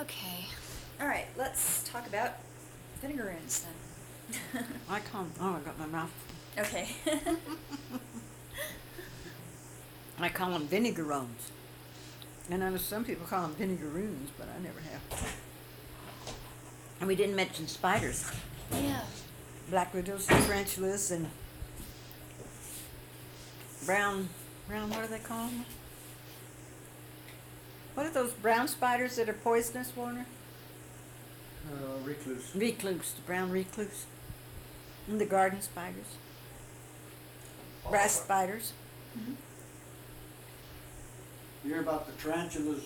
Okay. All right, let's talk about vinegaroons then. I call them, I got my mouth. Okay. I call them vinegarones. And I know some people call them vinegaroons, but I never have. And we didn't mention spiders. Yeah. Black widows, tarantulas, and brown, what do they call them? What are those brown spiders that are poisonous, Warner? Recluse. Recluse, the brown recluse. And the garden spiders. Brass spiders. Mm-hmm. You hear about the tarantulas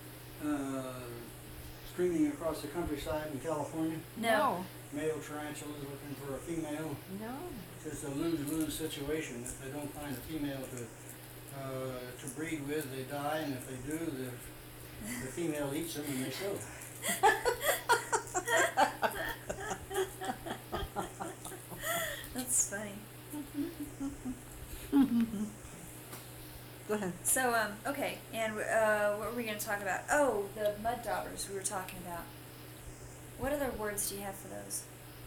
screaming across the countryside in California? No. Male tarantulas looking for a female. No. It's a lose-lose situation. If they don't find a female to breed with, they die, and if they do, the female eats them and they kill them. That's funny. Go ahead. So, okay, and what were we going to talk about? Oh, the mud daubers we were talking about. What other words do you have for those?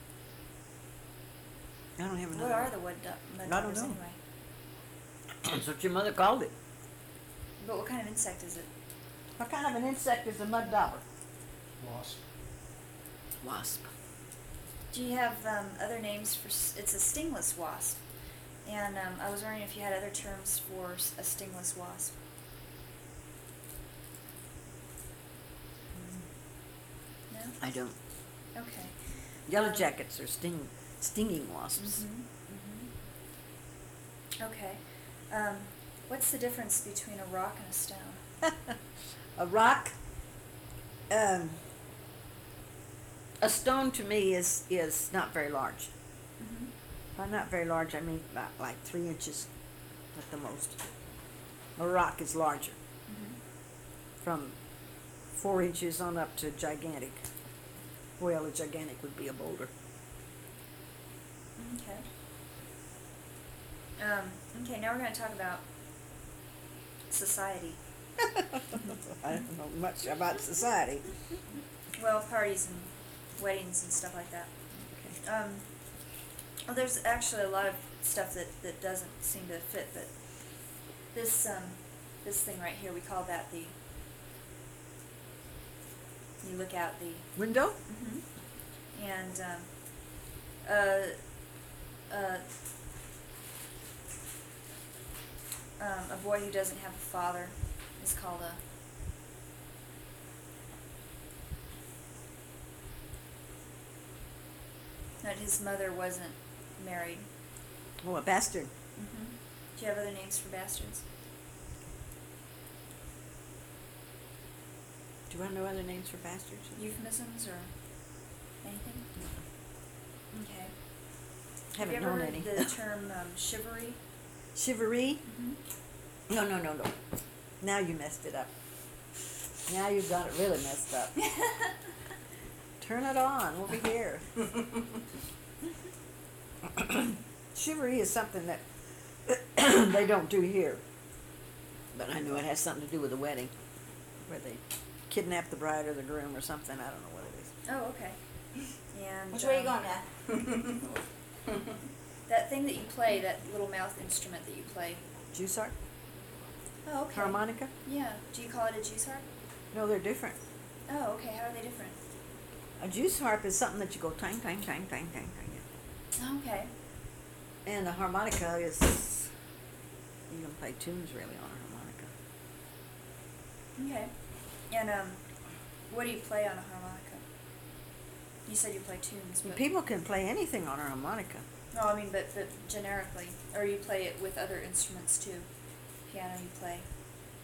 I don't have another. What are the mud I don't daubers know. anyway? That's what your mother called it. But what kind of insect is it? What kind of an insect is a mud dauber? Wasp. Wasp. Do you have other names for? It's a stingless wasp, and I was wondering if you had other terms for a stingless wasp. No. I don't. Okay. Yellow jackets are stinging wasps. Okay. What's the difference between a rock and a stone? A rock, a stone to me is not very large. Mm-hmm. By not very large, I mean about like 3 inches at the most. A rock is larger, from 4 inches on up to gigantic. Well, a gigantic would be a boulder. Okay. Okay, now we're going to talk about society. I don't know much about society. Well, parties and weddings and stuff like that. Okay. Well, there's actually a lot of stuff that doesn't seem to fit, but this thing right here, we call that the. You look out the. Window? Mm-hmm. And a boy who doesn't have a father is called a. That his mother wasn't married. Oh, a bastard. Mm-hmm. Do you have other names for bastards? Do you want to know other names for bastards? Euphemisms or anything? Okay. Haven't Have you ever known heard any. the term chivalry? Chivalry? Mm-hmm. No. Now you messed it up. Now you've got it really messed up. Turn it on over here. Chivalry is something that they don't do here. But I know it has something to do with the wedding, where they kidnap the bride or the groom or something. I don't know what it is. Oh, okay. And Which way are you going now? that thing that you play, that little mouth instrument that you play. Juice harp? Oh, okay. Harmonica? Yeah. Do you call it a juice harp? No, they're different. Oh, okay. How are they different? A juice harp is something that you go twang, twang, twang, twang, twang, twang. Oh, okay. And a harmonica is, you can play tunes really on a harmonica. Okay. And what do you play on a harmonica? You said you play tunes, but People can play anything on a harmonica. no, I mean, but generically, or you play it with other instruments too. Piano, you play.